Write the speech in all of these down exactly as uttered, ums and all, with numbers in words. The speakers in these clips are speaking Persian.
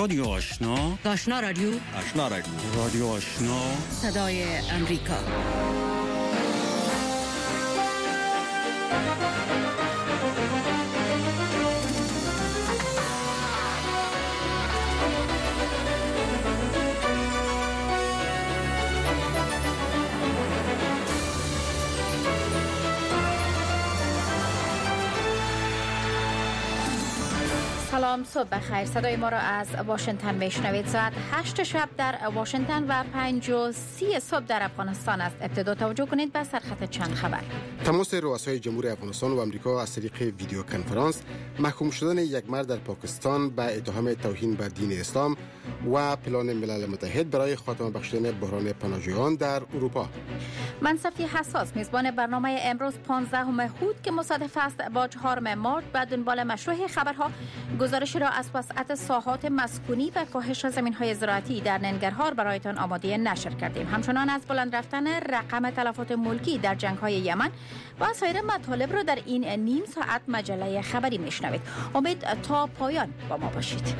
رادیو آشنا، آشنا رادیو، آشنا رادیو، رادیو آشنا، صدای امریکا. سلام، صبح بخیر. صدای ما را از واشنگتن میشنوید. ساعت هشت شب در واشنگتن و پنج و سی صبح در افغانستان است. ابتدا توجه کنید به سرخط چند خبر. تماس رؤسای جمهوری افغانستان و آمریکا از طریق ویدیو کنفرانس، محکوم شدن یک مرد در پاکستان به اتهام توهین به دین اسلام و پلان ملل متحد برای خاتمه بخشیدن بحران پناهجویان در اروپا. منصفی حساس میزبان برنامه امروز پانزدهم هود که مصادف است با چهارم مارچ به دنبال مشروع خبرها گزارشی را از وسعت ساحات مسکونی و کاهش زمین‌های زراعتی در ننگرهار برایتان آماده نشر کردیم. همچنان از بلند رفتن رقم تلفات ملکی در جنگ‌های یمن و سایر مطالب را در این نیم ساعت مجله خبری میشنوید. امید تا پایان با ما باشید.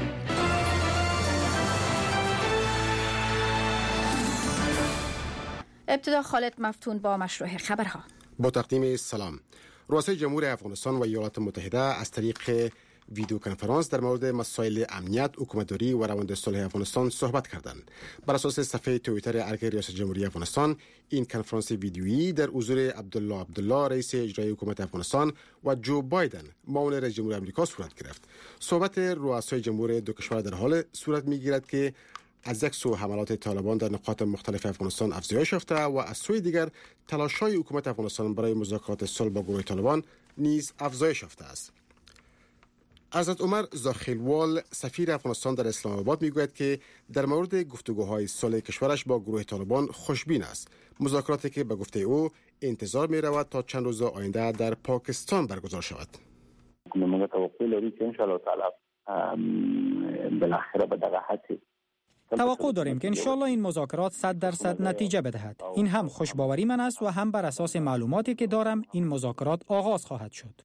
ابتدا خالد مفتون با مشروع خبرها. با تقدیم سلام. رؤسای جمهوری افغانستان و ایالات متحده از طریق ویدیو کنفرانس در مورد مسائل امنیت، حکومتداری و روند صلح افغانستان صحبت کردند. بر اساس صفحه توییتر ارگ ریاست جمهوری افغانستان، این کنفرانس ویدیویی در حضور عبدالله عبدالله رئیس اجرایی حکومت افغانستان و جو بایدن معاون رئیس جمهور آمریکا صورت گرفت. صحبت رؤسای جمهور دو کشور در حال صورت می‌گیرد که از یک سو حملات طالبان در نقاط مختلف افغانستان افزایش یافته و از سوی دیگر تلاش‌های حکومت افغانستان برای مذاکرات صلح با گروه طالبان نیز افزایش یافته است. حضرت عمر زاخیلوال سفیر افغانستان در اسلام آباد میگوید که در مورد گفتگوهای صلح کشورش با گروه طالبان خوشبین است. مذاکراتی که به گفته او انتظار می رود تا چند روز آینده در پاکستان برگزار شود. ما توقع داریم که ان شاء الله تعالی بالاخره به دغه حد توقع داریم که انشالله این مذاکرات صد درصد نتیجه بدهد. این هم خوشباوری من است و هم بر اساس معلوماتی که دارم این مذاکرات آغاز خواهد شد.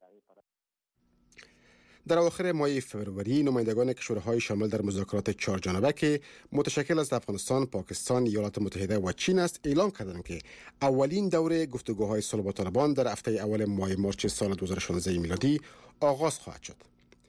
در اواخر ماه فوریه نمایندگان کشورهای شامل در مذاکرات چهار جانبه که متشکل از افغانستان، پاکستان، ایالات متحده و چین است اعلام کردند که اولین دوره گفتگوهای صلح با طالبان در هفته اول ماه مارچ سال دو هزار و شانزده میلادی آغاز خواهد شد.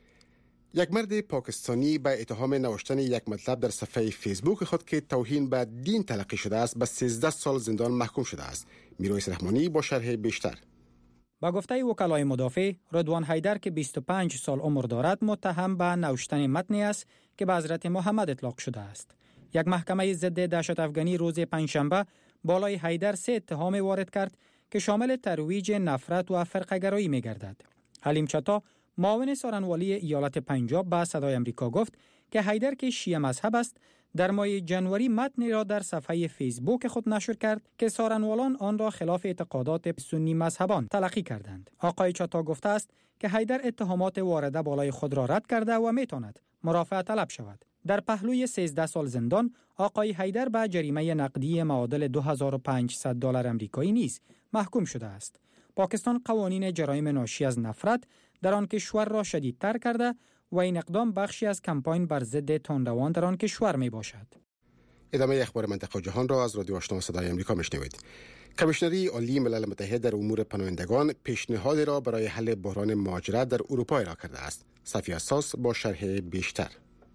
یک مرد پاکستانی به اتهام نوشتن یک مطلب در صفحه فیسبوک خود که توهین به دین تلقی شده است به سیزده سال زندان محکوم شده است. میرویس رحمانی با شرح بیشتر. با گفته وکلای مدافع، رضوان حیدر که بیست و پنج سال عمر دارد متهم به نوشتن متنی است که به حضرت محمد اطلاق شده است. یک محکمه ضد دهشت افغانی روز پنجشنبه بالای حیدر سه اتهام وارد کرد که شامل ترویج نفرت و فرقه‌گرایی می‌گردد. حلیم چتا، معاون سارنوالی ایالت پنجاب به صدای امریکا گفت که حیدر که شیعه مذهب است در ماه جنوری متنی را در صفحه فیسبوک خود نشر کرد که سارنوالان آن را خلاف اعتقادات سنی مذهبان تلقی کردند. آقای چتا گفته است که حیدر اتهامات وارده بالای خود را رد کرده و میتواند مرافعه طلب شود. در پهلوی سیزده سال زندان، آقای حیدر به جریمه نقدی معادل دو هزار و پانصد دلار آمریکایی نیز محکوم شده است. پاکستان قوانین جرایم ناشی از نفرت در آن کشور را شدیدتر کرده و این اقدام بخشی از کمپاین بر ضد تندروان در آن کشور می باشد. ادامه اخبار منطقه جهان را از رادیو آشنا صدای آمریکا میشنوید. کمیشنری عالی ملل متحد در امور پناهندگان پیشنهادی را برای حل بحران مهاجرت در اروپا ارائه کرده است. صفی اساس با شرح بیشتر.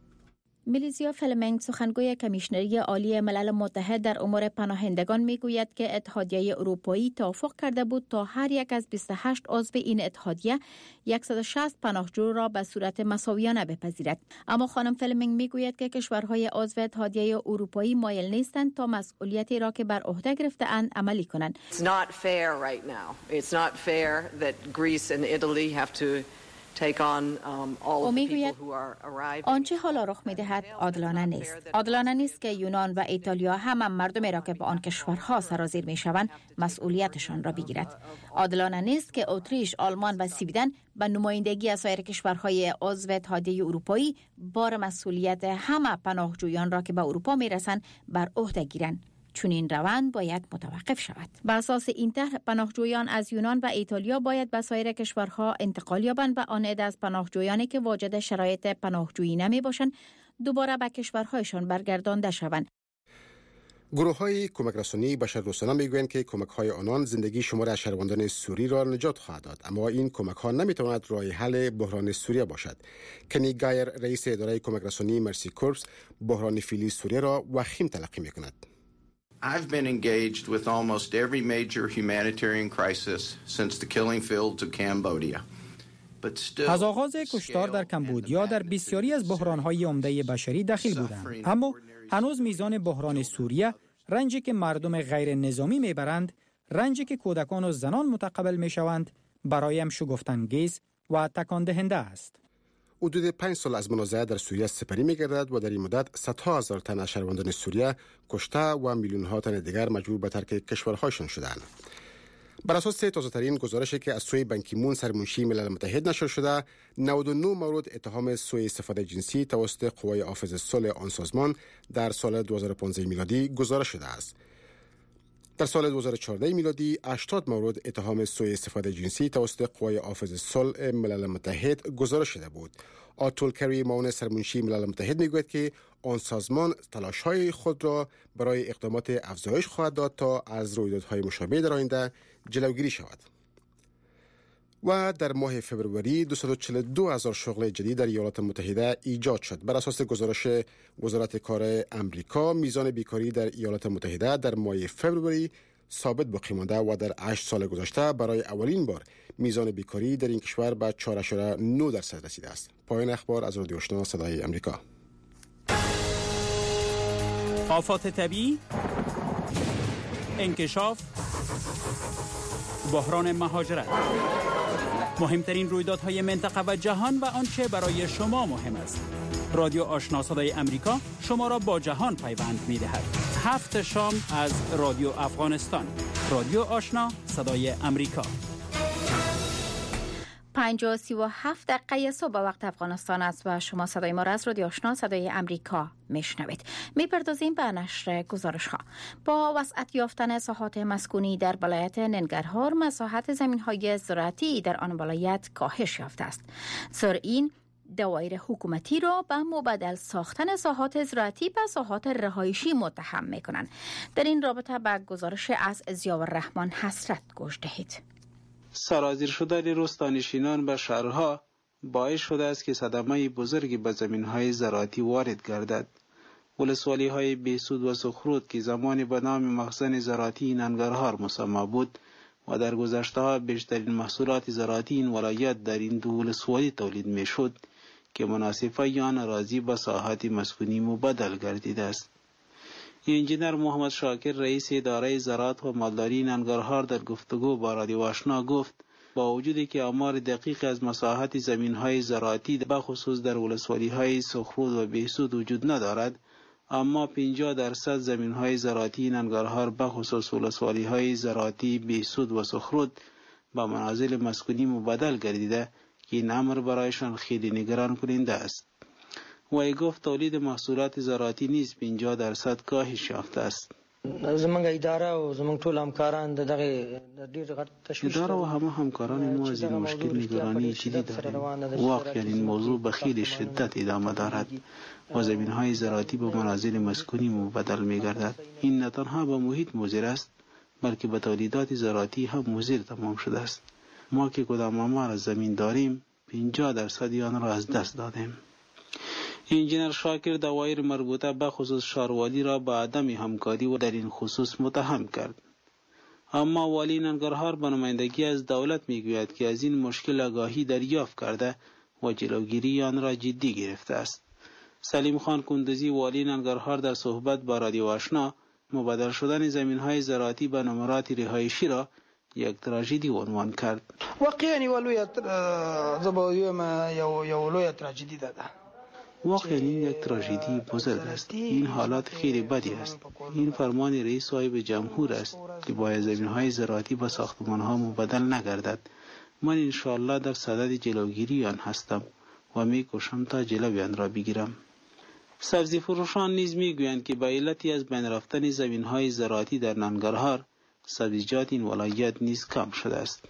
میلیزیا فلمنگ سخنگوی کمیشنری عالی ملل متحد در امور پناهندگان میگوید که اتحادیه اروپایی توافق کرده بود تا هر یک از بیست و هشت عضو این اتحادیه صد و شصت پناهجو را به صورت مساویانه بپذیرد. اما خانم فلمنگ میگوید که کشورهای عضو اتحادیه اروپایی مایل نیستند تا مسئولیتی را که بر عهده گرفته‌اند عملی کنند. It's not fair right now. It's not fair that Greece and Italy have to او میگوید آنچه حالا رخ می‌دهد عادلانه نیست. عادلانه نیست که یونان و ایتالیا هم, هم مردمی را که به آن کشورها سرازیر می‌شوند مسئولیتشان را بگیرد. عادلانه نیست که اتریش، آلمان و سویدن به نمایندگی از سایر کشورهای عضو اتحادیه اروپایی بار مسئولیت همه پناهجویان را که به اروپا می‌رسند بر عهده گیرند. چون این روند باید متوقف شود. بر اساس این طرح پناهجویان از یونان و ایتالیا باید به سایر کشورها انتقال یابند و آن عده از پناهجویانی که واجد شرایط پناهجویی نمی باشند دوباره به کشورهایشان برگردانده شوند. گروه های کمک رسانی بشردوستانه میگویند که کمک های آنان زندگی شمار از شهروندان سوری را نجات خواهد داد، اما این کمک ها نمیتواند راه حل بحران سوریه باشد. کنی گایر رئیس اداره کمک رسانی مرسی کورپس بحران فعلی سوریه را وخیم تلقی میکند. I've been engaged with almost every major humanitarian crisis since the killing fields of Cambodia. از آغاز کشتار در کمبودیا در بسیاری از بحران‌های عمده بشری دخیل بودند، اما هنوز میزان بحران سوریه، رنجی که مردم غیر نظامی میبرند، رنجی که کودکان و زنان متقبل میشوند، برایم شگفت‌انگیز و تکان دهنده است. حدود پنج سال از منازعه در سوریه سپری می‌گردد و در این مدت صدها هزار تن از شهروندان سوریه کشته و میلیون‌ها تن دیگر مجبور به ترک کشورهایشان شدند. بر اساس تازه‌ترین گزارشی که از سوی بان کی مون سرمنشی ملل متحد نشر شده، نود و نه مورد اتهام سوء استفاده جنسی توسط قوای حافظ صلح آن سازمان در سال دو هزار و پانزده میلادی گزارش شده است. در سال دو هزار و چهارده میلادی هشتاد مورد اتهام سوء استفاده جنسی توسط قوای حافظ صلح ملل متحد گزارش شده بود. آتول کری معاون سرمنشی ملل متحد میگوید که آن سازمان تلاش‌های خود را برای اقدامات افزایش خواهد داد تا از رویدادهای مشابه در آینده جلوگیری شود. و در ماه فوریه دویست و چهل و دو هزار شغل جدید در ایالات متحده ایجاد شد. بر اساس گزارش وزارت کار امریکا، میزان بیکاری در ایالات متحده در ماه فوریه ثابت باقی مانده و در هشت سال گذشته برای اولین بار میزان بیکاری در این کشور به چهار ممیز نه درصد رسیده است. پایان اخبار از رادیو آشنا صدای امریکا. آفات طبیعی، انکشاف، بحران مهاجرت، مهمترین رویدادهای منطقه و جهان و آنچه برای شما مهم است. رادیو آشنا صدای امریکا شما را با جهان پیوند می‌دهد. هفت شام از رادیو افغانستان. رادیو آشنا صدای امریکا. پنج و سی و هفت دقیقه صبح وقت افغانستان است و شما صدای ما را از رادیو آشنا صدای امریکا میشنوید. میپردازیم به نشر گزارش ها. با وسعت یافتن ساحات مسکونی در ولایت ننگرهار، مساحت زمین های زراعتی در آن ولایت کاهش یافته است. سر این دوایر حکومتی را به مبادل ساختن ساحات زراعتی به ساحات رهایشی متهم میکنند. در این رابطه به گزارش از ضیاءالرحمن حسرت گوش دهید. سرازیر شدن روستانشینان به شهرها باعث شده است که صدمه بزرگی به زمین‌های زراعتی وارد گردد. ولسوالی‌های بهسود و سخرود که زمانی به نام مخزن زراعتی ننگرهار مسمى بود و در گذشته‌ها بیشترین محصولات زراعتی این ولایت در این دو ولسوالی تولید می‌شد که مناسبه آن اراضی به ساحات مسکونی مبادل گردیده است. انجینر محمد شاکر رئیس اداره زراعت و مالداری ننگرهار در گفتگو با رادیو آشنا گفت با وجودی که آمار دقیق از مساحت زمین‌های زراعتی به خصوص در ولسوالی‌های سخرود و بهسود وجود ندارد، اما پنجاه درصد زمین‌های زراعتی ننگرهار به خصوص ولسوالی‌های زراعتی بهسود و سخرود به منازل مسکونی مبادل گردیده که این امر برایشان خیلی نگران کننده است. وی گفت تولید محصولات زراعتی نیز پنجاه درصد کاهش یافته است. زمونږ اداره او زمونږ ټول همکاران دغه ډیر غټ تشویش اداره و همه همکاران ما از این مشکل نگرانی شدید داریم. واقعا این موضوع به خیلی شدت ادامه دارد و زمین‌های زراعتی به منازل مسکونی مبادل می‌گردد. این نه تنها به محیط مضر است بلکه به تولیدات زراعتی هم مضر تمام شده است. ما که کدام آمار از زمین داریم پنجاه درصد آن را از دست دادیم. انجینر شاکر دوایر مربوطه به خصوص شاروالی را به عدم همکاری و در این خصوص متهم کرد. اما والی ننگرهار به نمایندگی از دولت میگوید که از این مشکل آگاهی دریافت کرده و جلوگیری آن را جدی گرفته است. سلیم خان کندزی والی ننگرهار در صحبت با رادیو آشنا مبادل شدن زمین‌های زراعتی به نمرات رهایشی را یک تراژدی عنوان کرد. واقعا ولوی زبایو ما یو یو لوی تراژدی ده. واقعا این یک تراژدی بزرگ است. این حالات خیلی بدی است. این فرمان رئیس صاحب جمهور است که باید زمین‌های زراعتی به ساختمان‌ها مبادل نگردد. من انشاءالله در صدد جلوگیری آن هستم و می‌کوشم تا جلوی آن را بگیرم. سبزی فروشان نیز می‌گویند که به علتی از بین رفتن زمین‌های زراعتی در ننگرهار، سبزیجات این ولایت نیز کم شده است.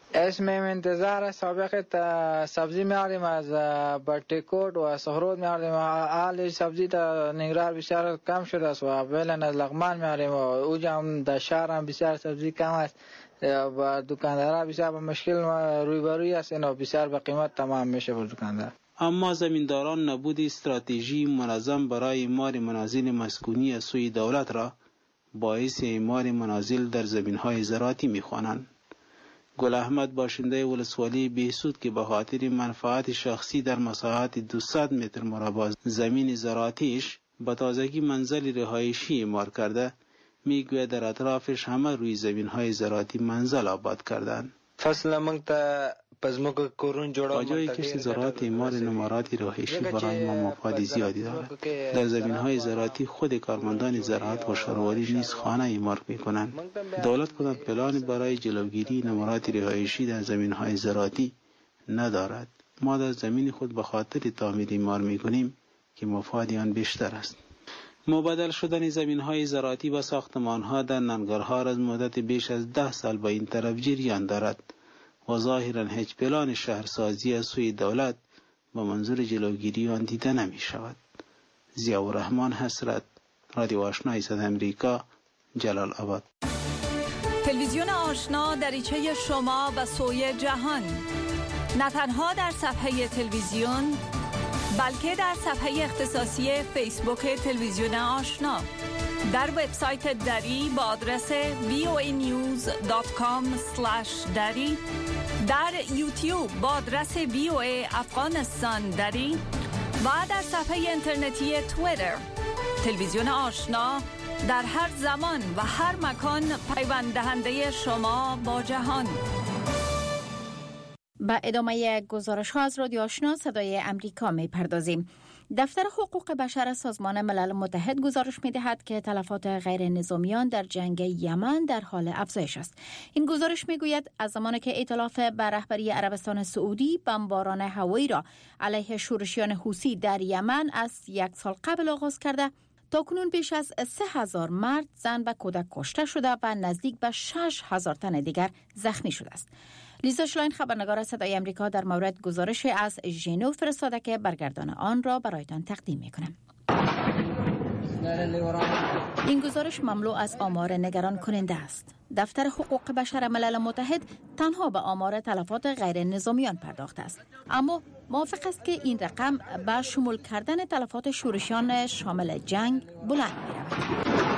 اسم انتظار سابق سبزی میاریم از برتیکوت و سهرود میاریم. حال سبزی تا نگران بسیار کم شده است و اولا از لغمان میاریم و اوجا هم در شهر هم بسیار سبزی کم است و دکاندارا بسیار با مشکل روبروی است و بسیار به قیمت تمام میشه بر دکاندار. اما زمینداران نبود استراتژی منظم برای اعمار منازل مسکونی از سوی دولت را باعث اعمار منازل در زمین‌های زراعتی می‌خوانند. گل احمد باشنده ولسوالی بهسود که به خاطر منفعت شخصی در مساحت دویست متر مربع زمین زراعتیش به تازگی منزل رهایشی اعمار کرده، میگوید در اطرافش همه روی زمین‌های زراعتی منزل آباد کردند. فصل من تا پزمک کورون جوړه با جای کشت زراعت اعمار نمارات رهایشی برای ما مفاد زیادی دارد. در زمین‌های زراعتی خود کارمندان زراعت و شهرواری نیز خانه اعمار می‌کنند. دولت کدام پلان برای جلوگیری نمارات رهایشی در زمین‌های زراعتی ندارد. ما در زمین خود به خاطر تعمیر اعمار می‌کنیم که مفاد آن بیشتر است. مبادل شدن زمین‌های زراعتی و ساختمان‌ها در ننگرهار از مدت بیش از ده سال به این طرف جریان دارد و ظاهراً هیچ پلان شهرسازی از سوی دولت با منظور جلوگیری آن دیده نمی شود. ضیاءالرحمن حسرت، رادیو آشنای صدای امریکا، جلال آباد. تلویزیون آشنا دریچه شما و سوی جهان، نه تنها در صفحه تلویزیون بلکه در صفحه اختصاصی فیسبوک تلویزیون آشنا، در وبسایت دری با آدرس وی او ای نیوز دات کام اسلش دری، در یوتیوب با آدرس وی او ای افغانستان دری و در صفحه اینترنتی توییتر. تلویزیون آشنا در هر زمان و هر مکان پیوند دهنده شما با جهان. با ادامه گزارش ها از رادیو آشنا صدای امریکا می پردازیم. دفتر حقوق بشر سازمان ملل متحد گزارش می دهد که تلفات غیر نظامیان در جنگ یمن در حال افزایش است. این گزارش می گوید از زمانی که ائتلاف بر رهبری عربستان سعودی بمباران هوایی را علیه شورشیان حوثی در یمن از یک سال قبل آغاز کرده، تاکنون بیش از سه هزار مرد، زن و کودک کشته شده و نزدیک به شش هزار تن دیگر زخمی شده است. لیزا شلاین خبرنگار صدای امریکا در مورد گزارش از ژنو فرستاده که برگردان آن را برایتان تقدیم می‌کنم. این گزارش مملو از آمار نگران کننده است. دفتر حقوق بشر ملل متحد تنها به آمار تلفات غیر نظامیان پرداخته است، اما موافق است که این رقم با شمول کردن تلفات شورشیان شامل جنگ بلند می‌رود.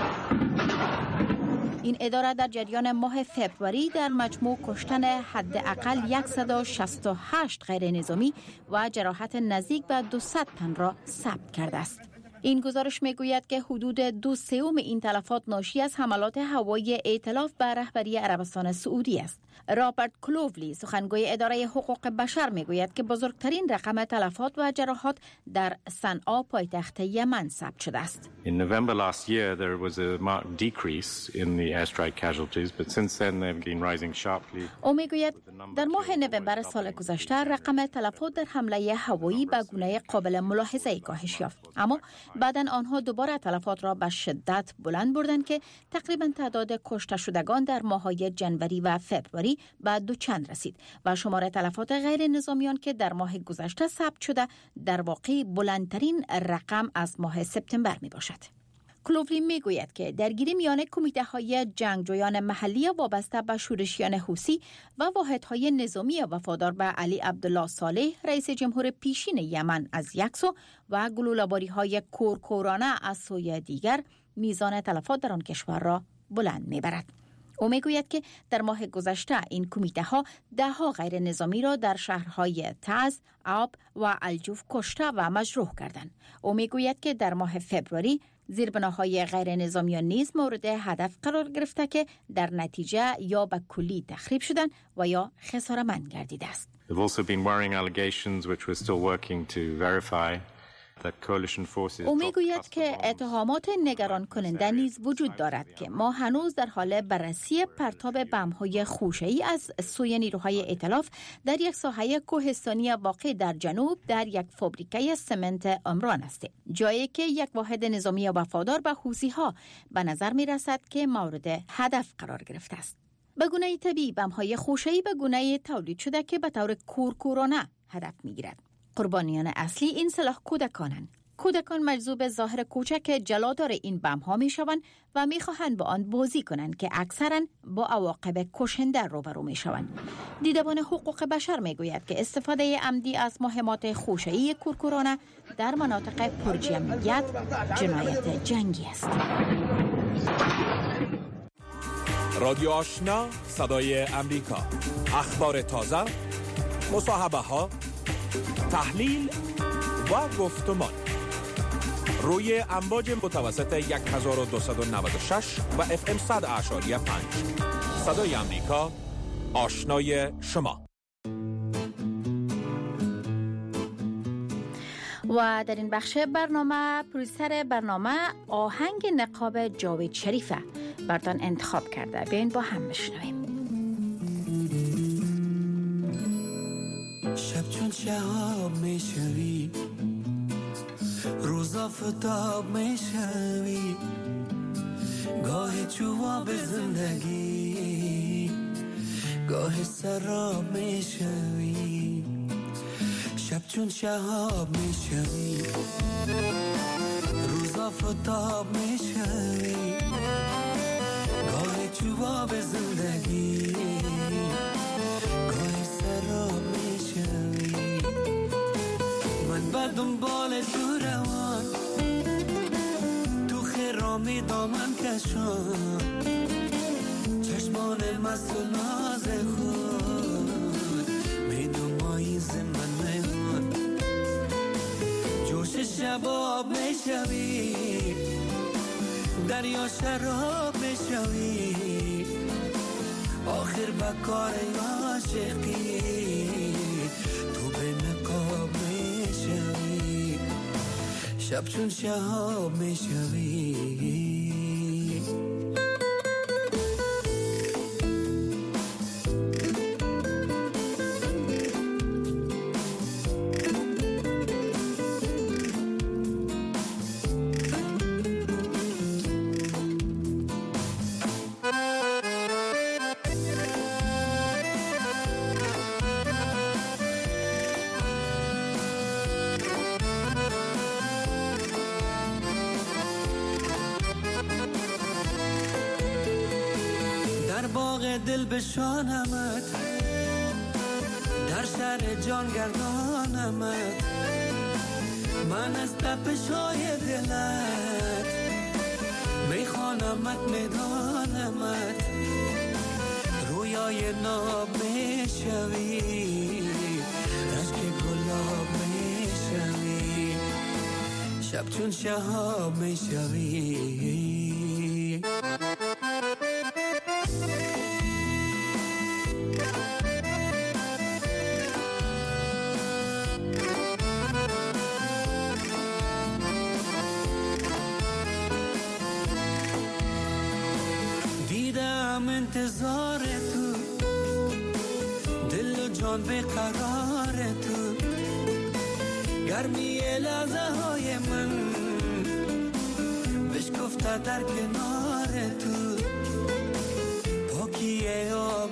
این اداره در جریان ماه فبروری در مجموع کشتن حداقل صد و شصت و هشت غیر نظامی و جراحت نزدیک به دویست تن را ثبت کرده است. این گزارش میگوید که حدود دو سوم این تلفات ناشی از حملات هوایی ائتلاف بر رهبری عربستان سعودی است. رابرت کلوولی سخنگوی اداره حقوق بشر میگوید که بزرگترین رقم تلفات و جراحات در صنعا پایتخت یمن ثبت شده است. In November last year there was a marked decrease in the airstrike casualties, but since then they've been rising sharply. او میگوید در ماه نوامبر سال گذشته رقم تلفات در حمله هوایی به گونه قابل ملاحظه‌ای کاهش یافت، اما بعداً آنها دوباره تلفات را به شدت بلند بردند که تقریباً تعداد کشته شدگان در ماه‌های جنوری و فبروری به دو چند رسید و شمار تلفات غیر نظامیان که در ماه گذشته ثبت شده در واقع بلندترین رقم از ماه سپتامبر می باشد. کلوولی می گوید که درگیری میان کمیته های جنگجویان محلی وابسته به شورشیان حوثی و واحدهای نظامی وفادار به علی عبدالله صالح رئیس جمهور پیشین یمن از یک سو و گلوله‌باری های کورکورانه از سوی دیگر میزان تلفات در آن کشور را بلند می برد. او میگوید که در ماه گذشته این کمیته ها ده ها غیر نظامی را در شهرهای تعز، آب و الجوف کشته و مجروح کردند. او میگوید که در ماه فبروری زیربناهای غیر نظامیان نیز مورد هدف قرار گرفته که در نتیجه یا به کلی تخریب شدند و یا خساره‌مند گردیده است. There have also been worrying allegations which we're still working to verify. او میگوید که اتهامات نگران کننده نیز وجود دارد که ما هنوز در حال بررسی پرتاب بم‌های خوشه‌ای از سوی نیروهای ائتلاف در یک ساحه کوهستانی واقع در جنوب در یک فابریکه سمنت عمران است، جایی که یک واحد نظامی وفادار به حوثی‌ها به نظر می‌رسد که مورد هدف قرار گرفته است. به گونه طبیعی بم‌های خوشه‌ای به گونه تولید شده که به طور کورکورانه هدف می‌گیرد. قربانیان اصلی این سلاح کودکانند. کودکان مجذوب ظاهر کوچک جلادار این بم‌ها می‌شوند و می‌خواهند با آن بازی کنند که اکثراً با عواقب کشنده روبرو می‌شوند. دیدبان حقوق بشر می‌گوید که استفاده عمدی از مهمات خوشه‌ای کورکورانه در مناطق پرجمعیت جنایت جنگی است. رادیو آشنا، صدای امریکا، اخبار تازه، مصاحبه ها، تحلیل و گفتمان روی امواج متوسط هزار و دویست و نود و شش و اف ام صد اعشاری پنج. صدای امریکا، آشنای شما. و در این بخش برنامه پرویسر برنامه آهنگ نقاب جاوید شریفه براتون انتخاب کرده. بیاین با هم بشنویم. شب چون شهاب میشوی، روزا فتاب میشوی، گاه جواب زندگی، گاه سراب میشوی. شب چون شهاب میشوی، روزا فتاب میشوی، گاه جواب زندگی، گاه سراب میشوی. من بر دنبال تو روان، تو خرامی دامن کشان، چشمان مست و ناز خود میدومایی زمن میهان. جوش شباب میشوی، دریا شراب میشوی، آخر بکار عاشقی تو به نقاب میشوی. شب چون شهاب میشوی. دل بشانمت، در شهر جان گردانمت، من از تپش های دلت میخوانمت میدانمت. رویای ناب میشوی، رشک گلاب میشوی. شب چون شهاب میشوی. انتظار تو، دل و جان به قرار تو، گرمی لحظه های من بشکفته در کنار تو. پاکی آب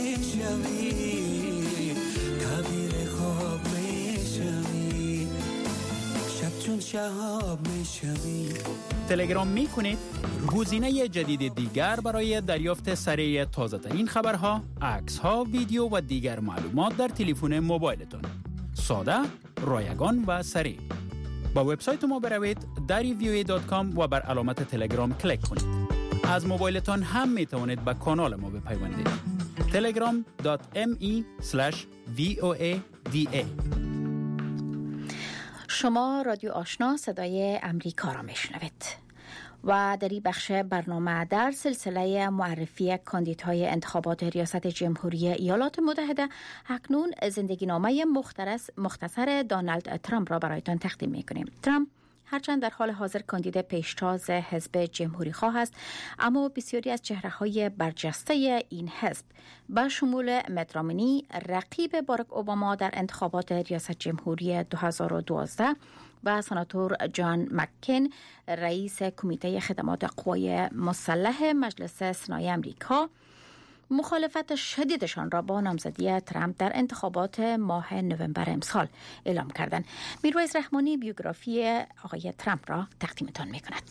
میشوی، تعبیر خواب میشوی. شب چون شهاب میشوی. تلگرام میکنید؟ گزینه جدید دیگر برای دریافت سریع تازه‌ترین خبرها، عکس‌ها، ویدیو و دیگر معلومات در تلفن موبایلتان. ساده، رایگان و سریع. با وبسایت ما بروید دری وی او ای دات کام و بر علامت تلگرام کلیک کنید. از موبایلتان هم میتوانید به کانال ما بپیوندید. تلگرام دات ام ای اسلش وی او ای دی ای. شما رادیو آشنا صدای امریکا را میشنوید. و در این بخش برنامه در سلسله معرفی کاندیدهای انتخابات ریاست جمهوری ایالات متحده اکنون زندگی نامه مختصر دونالد ترامپ را برایتان تقدیم میکنیم. ترامپ هرچند در حال حاضر کاندید پیشتاز حزب جمهوری خواه است، اما بسیاری از چهره‌های برجسته این حزب به شمول میت رامنی رقیب باراک اوباما در انتخابات ریاست جمهوری دو هزار و دوازده و سناتور جان مکین رئیس کمیته خدمات قوای مسلح مجلس سنای امریکا مخالفت شدیدشان را با نامزدی ترامپ در انتخابات ماه نوامبر امسال اعلام کردند. میرویس رحمانی بیوگرافی آقای ترامپ را تقدیمتان می‌کند.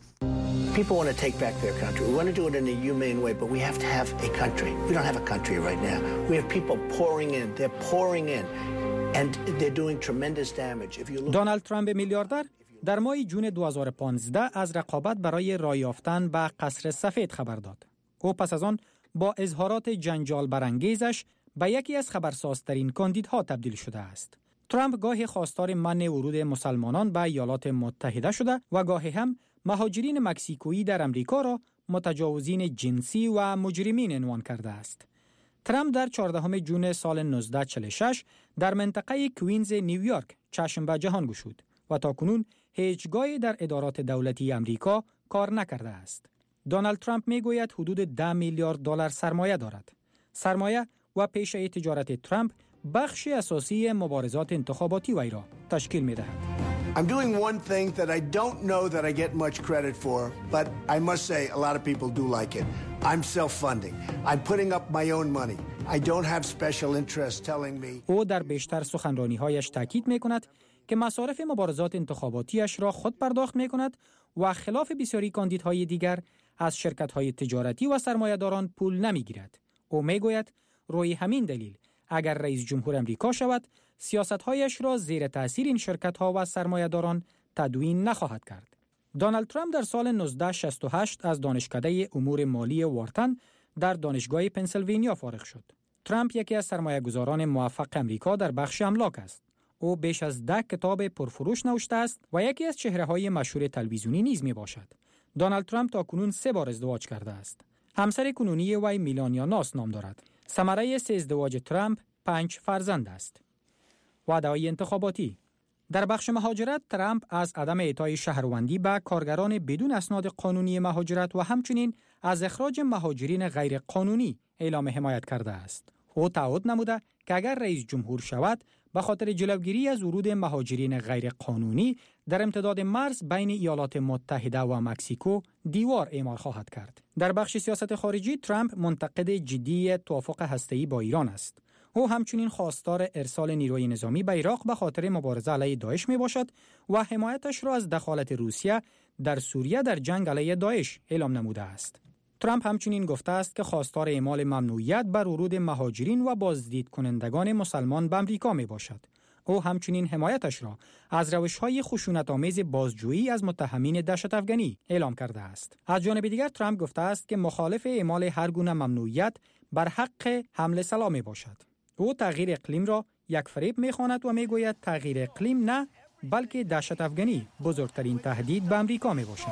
People want to take back their country. We want to do it in a humane way, but we have to have a country. We don't have a country right now. We have people pouring in. They're pouring in. And they're doing tremendous damage. If you look... دونالد ترامپ میلیاردر در ماه جون دو هزار و پانزده از رقابت برای رای یافتن به قصر سفید خبر داد. او پس از آن با اظهارات جنجال برانگیزش به یکی از خبرسازترین کاندیدها تبدیل شده است. ترامپ گاهی خواستار منع ورود مسلمانان به ایالات متحده شده و گاهی هم مهاجرین مکزیکویی در امریکا را متجاوزین جنسی و مجرمین عنوان کرده است. ترامپ در چهاردهم جون سال نوزده چهل و شش در منطقه کوینز نیویورک چشم به جهان گشود و تاکنون هیچگاهی در ادارات دولتی امریکا کار نکرده است. دونالد ترامپ میگوید حدود ده میلیارد دلار سرمایه دارد. سرمایه و پیشه تجارت ترامپ بخشی اساسی مبارزات انتخاباتی وی را تشکیل می‌دهد. I'm doing one thing that I don't know that I get much credit for, but I must say a lot of people do like it. I'm self-funding. I'm putting up my own money. I don't have special interests telling me. او در بیشتر سخنرانی‌هایش تاکید می‌کند که مصارف مبارزات انتخاباتیش را خود پرداخت می‌کند و خلاف بسیاری کاندیدهای دیگر از شرکت‌های تجارتی و سرمایه‌داران پول نمی‌گیرد. او می‌گوید روی همین دلیل اگر رئیس جمهور امریکا شود، سیاست‌هایش را زیر تأثیر این شرکت‌ها و سرمایه‌داران تدوین نخواهد کرد. دونالد ترامپ در سال نوزده شصت و هشت از دانشکده امور مالی وارتن در دانشگاه پنسیلوانیا فارغ شد. ترامپ یکی از سرمایه‌گذاران موفق امریکا در بخش املاک است. او بیش از ده کتاب پرفروش نوشته است و یکی از چهره‌های مشهور تلویزیونی نیز میباشد. دونالد ترامپ تاکنون سه بار ازدواج کرده است. همسر کنونی وی میلانیا ناس نام دارد. ثمره سه ازدواج ترامپ پنج فرزند است. وعده‌های انتخاباتی. در بخش مهاجرت ترامپ از عدم اعطای شهروندی به کارگران بدون اسناد قانونی مهاجرت و همچنین از اخراج مهاجرین غیر قانونی اعلام حمایت کرده است. او تعهد نموده که اگر رئیس جمهور شود به خاطر جلوگیری از ورود مهاجرین غیر قانونی در امتداد مرز بین ایالات متحده و مکزیکو دیوار اعمال خواهد کرد. در بخش سیاست خارجی ترامپ منتقد جدی توافق هسته‌ای با ایران است. او همچنین خواستار ارسال نیروی نظامی به عراق به خاطر مبارزه علیه داعش می باشد و حمایتش را از دخالت روسیه در سوریه در جنگ علیه داعش اعلام نموده است. ترامپ همچنین گفته است که خواستار اعمال ممنوعیت بر ورود مهاجرین و بازدید کنندگان مسلمان به آمریکا می باشد. او همچنین حمایتش را از روش‌های خشونت‌آمیز بازجویی از متهمین دهشت افغانی اعلام کرده است. از جانب دیگر ترامپ گفته است که مخالف اعمال هر گونه ممنوعیت بر حق حمل سلاح می باشد. او تغییر اقلیم را یک فریب می‌خواند و می‌گوید تغییر اقلیم نه بلکه دهشت افغانی بزرگترین تهدید به آمریکا می‌باشد.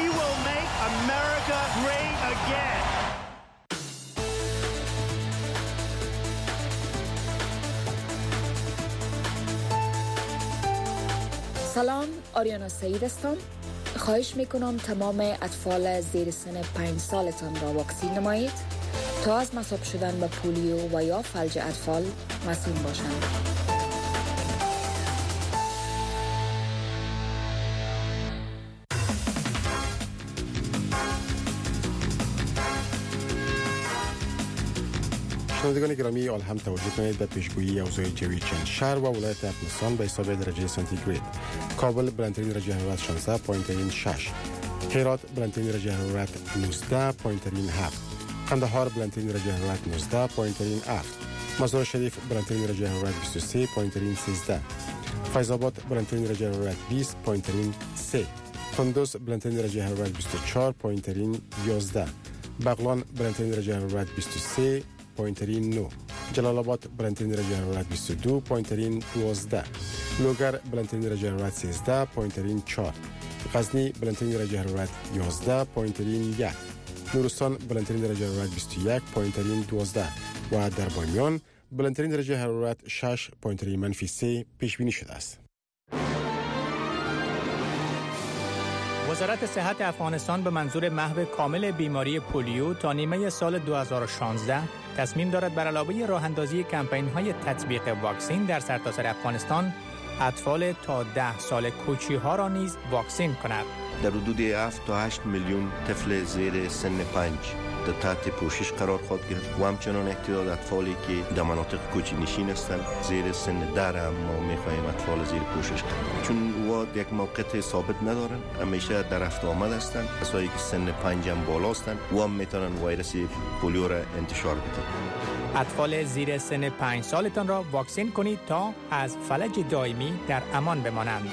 سلام، آریانا سعید هستم. خواهش میکنم تمام اطفال زیر سن پنج سالتان را واکسین نمایید تا از مصاب شدن به پولیو و یا فلج اطفال مسئول باشند. شنوندگان گرامی، آل هم توجه کنید به پیشگویی اوضاع جوی چند شهر و ولایت افغانستان به حساب درجه سانتیگراد. کابل بلندترین درجه حرارت شانزده پایین‌ترین شش، هرات بلندترین درجه حرارت نوزده پایین‌ترین هفت، قندهار بلندترین درجه حرارت نوزده پایین‌ترین هفت، مزار شریف بلندترین درجه حرارت بیست و سه پایین‌ترین سیزده، فیض آباد بلندترین درجه حرارت بیست پایین‌ترین سه، کندوز بلندترین درجه حرارت بیست و چهار پایین‌ترین یازده، بغلان بلندترین درجه حرارت بیست و سه پایین‌ترین نه، جلال آباد بلندترین درجه حرارت بیست و دو پایین‌ترین دوازده، لوگر بلندترین درجه حرارت سیزده پایین‌ترین چهار، غزنی بلندترین درجه حرارت یازده پایین‌ترین یک، نورستان بلندترین درجه حرارت بیست و یک پایین‌ترین دوازده و در بامیان بلندترین درجه حرارت شش پایین‌ترین منفی سه پیش بینی شده است. وزارت صحت افغانستان به منظور محو کامل بیماری پولیو تا نیمه سال دو هزار و شانزده تصمیم دارد بر علاوه راه اندازی کمپین‌های تطبیق واکسین در سرتاسر افغانستان اطفال تا ده سال کوچی‌ها را نیز واکسین کند. در حدود هفت تا هشت میلیون طفل زیر سن پنج تحت پوشش قرار خواهد گرفت و همچنان اعتیاد اطفالی که در مناطق کوچه نشین هستند زیر سن ده هم ما می‌خواهیم اطفال زیر پوشش قرار، چون وا یک موقعیت ثابت ندارن، همیشه در رفت آمد هستند. کسایی که سن پنج هم بالا هستند و هم میتونن ویروس پولیو را انتشار بدن. اطفال زیر سن پنج سالتان را واکسین کنید تا از فلج دائمی در امان بمانند.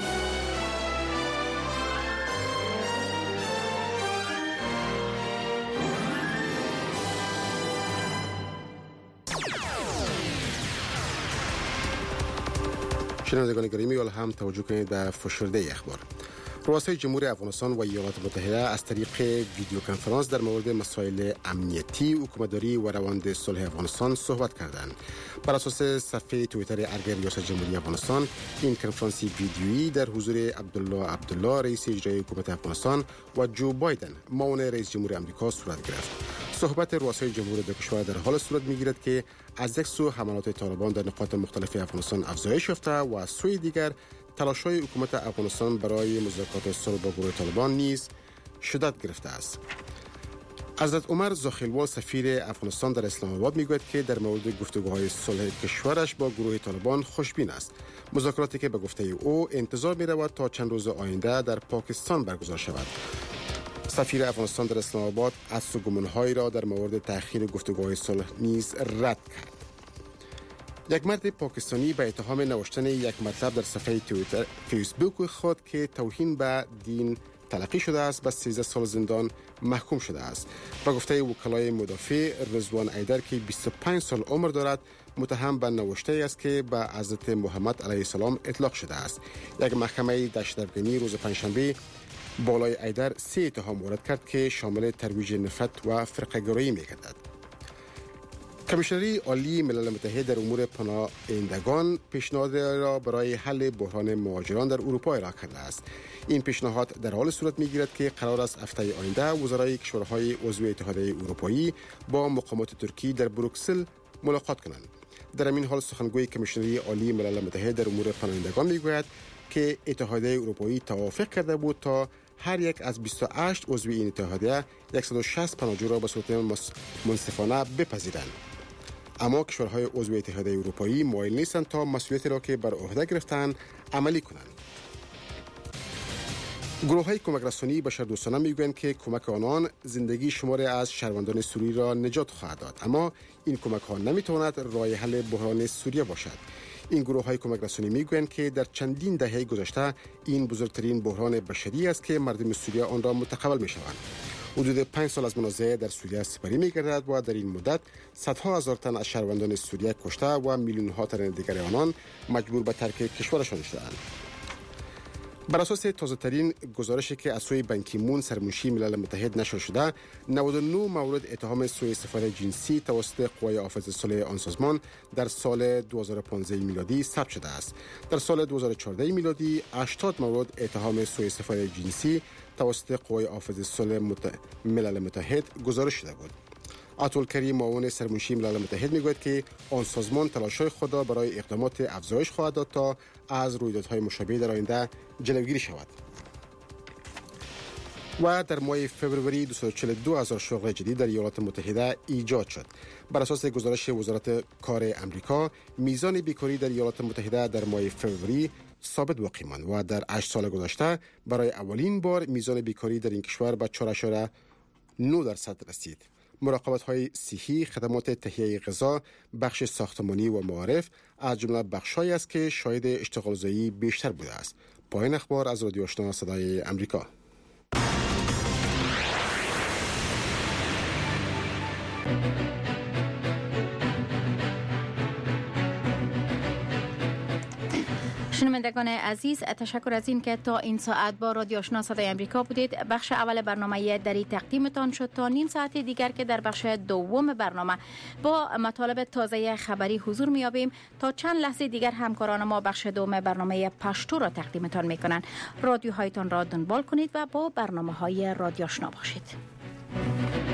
شنوندگان گرامی، حالا هم توجه کنید به فشرده اخبار. رؤسای جمهوری افغانستان و ایالات متحده از طریق ویدیو کنفرانس در مورد مسائل امنیتی، حکومتداری و روند صلح افغانستان صحبت کردند. بر اساس صفحه توییتر ارگه ریاست جمهوری افغانستان، این کنفرانس ویدیویی در حضور عبدالله عبدالله رئیس اجرایی حکومت افغانستان و جو بایدن معاون رئیس جمهور آمریکا صورت گرفت. صحبت رؤسای جمهور دو کشور در حال صورت می‌گیرد که از یک سو حملات طالبان در نقاط مختلف افغانستان افزایش یافته و از سوی دیگر تلاش‌های حکومت افغانستان برای مذاکرات صلح با گروه طالبان نیز شدت گرفته است. حضرت عمر زاخیلوال سفیر افغانستان در اسلام آباد میگوید که در مورد گفتگوهای صلح کشورش با گروه طالبان خوشبین است. مذاکراتی که به گفته او انتظار می‌رود تا چند روز آینده در پاکستان برگزار شود. سفیر افغانستان در اسلام آباد از گمانهایی را در مورد تأخیر گفتگوهای صلح نیز رد کرد. یک مرد پاکستانی به اتهام نوشتن یک مطلب در صفحه توییتر فیسبوک خود که توهین به دین تلقی شده است به سیزده سال زندان محکوم شده است. به گفته وکلای مدافع، رضوان ایدر که بیست و پنج سال عمر دارد متهم به نوشته است که به حضرت محمد علیه السلام اطلاق شده است. یک محکمه دهشت‌افغانی روز پنجشنبه بالای ایدر سه اتهام وارد کرد که شامل ترویج نفرت و فرقه‌گرایی می‌گردد. کمیشنری عالی ملل متحد در امور پناهندگان پیشنهاد را برای حل بحران مهاجران در اروپا ارائه کرده است. این پیشنهاد در حال صورت می‌گیرد که قرار است هفته آینده وزرای کشورهای عضو اتحادیه اروپایی با مقامات ترکی در بروکسل ملاقات کنند. در این حال سخنگوی کمیشنری عالی ملل متحد در امور پناهندگان می‌گوید که اتحادیه اروپایی توافق کرده بود تا هر یک از بیست و هشت عضو این اتحادیه صد و شصت پناهجو را به صورت منصفانه بپذیرند. اما کشورهای عضو اتحادیه اروپایی مایل نیستند تا مسئولیتی را که بر عهده گرفتند عملی کنند. گروه‌های کمک رسانی بشردوستانه میگویند که کمک آنان زندگی شماری از شهروندان سوری را نجات خواهد داد، اما این کمک ها نمیتواند راه حل بحران سوریه باشد. این گروه‌های کمک رسانی میگویند که در چندین دهه گذشته این بزرگترین بحران بشری است که مردم سوریه آن را متقبل میشوند. حدود پنج سال از منازعه در سوریه سپری می‌گردد و در این مدت صدها هزار تن از شهروندان سوریه کشته و میلیون‌ها تن دیگر آنان مجبور به ترک کشورشان شدند. بر اساس تازه‌ترین گزارشی که از سوی بان کی مون سرمنشی ملل متحد نشر شده، نود و نه مورد اتهام سوء استفاده جنسی توسط قوای حافظ صلح آن سازمان در سال دو هزار و پانزده میلادی ثبت شده است. در سال دو هزار و چهارده میلادی هشتاد مورد اتهام سوء استفاده جنسی توسط قوای حافظ صلح مت... ملل متحد گزارش شده بود. عطول کریم معاون سرمنشی ملل متحد میگوید که آن سازمان تلاش‌های خود را برای اقدامات افزایش خواهد داد تا از رویدادهای مشابه در آینده جلوگیری شود. و در ماه فوریه دویست و چهل و دو هزار شغل جدید در ایالات متحده ایجاد شد. بر اساس گزارش وزارت کار آمریکا، میزان بیکاری در ایالات متحده در ماه فوریه ثابت باقی ماند و در هشت سال گذشته برای اولین بار میزان بیکاری در این کشور به چهار ممیز نه درصد رسید. مراقبت‌های صحی، خدمات تهیه غذا، بخش ساختمانی و معارف از جمله بخش‌هایی است که شاهد اشتغالزایی بیشتر بوده است. پایان اخبار از رادیو آشنا صدای آمریکا. شنوندگان عزیز، تشکر از این که تا این ساعت با رادیو آشنا صدای آمریکا بودید. بخش اول برنامه دری تقدیمتان شد. تا نیم ساعت دیگر که در بخش دوم برنامه با مطالب تازه خبری حضور می‌یابیم. تا چند لحظه دیگر همکاران ما بخش دوم برنامه پشتو را تقدیمتان می‌کنند. رادیوهایتان را دنبال کنید و با برنامه‌های رادیو آشنا باشید.